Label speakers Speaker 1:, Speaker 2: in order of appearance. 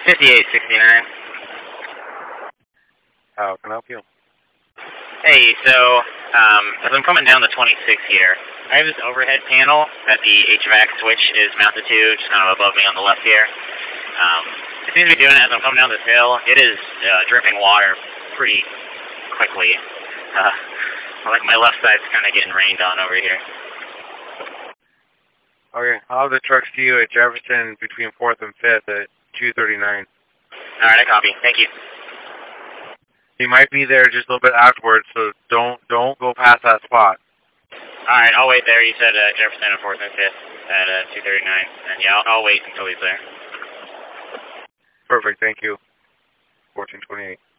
Speaker 1: 5869.
Speaker 2: How can I help you?
Speaker 1: Hey, so, as I'm coming down the 26 here, I have this overhead panel that the HVAC switch is mounted to, just kind of above me on the left here. It seems to be doing it as I'm coming down this hill. It is dripping water pretty quickly. Like my left side's kind of getting rained on over here.
Speaker 2: Okay, I'll have the trucks to you at Jefferson between 4th and 5th at 2:39.
Speaker 1: Alright, I copy. Thank you.
Speaker 2: He might be there just a little bit afterwards, so don't go past that spot.
Speaker 1: Alright, I'll wait there. You said Jefferson and 4th and 5th at 2:39. And yeah, I'll wait until he's there.
Speaker 2: Perfect, thank you. 1428.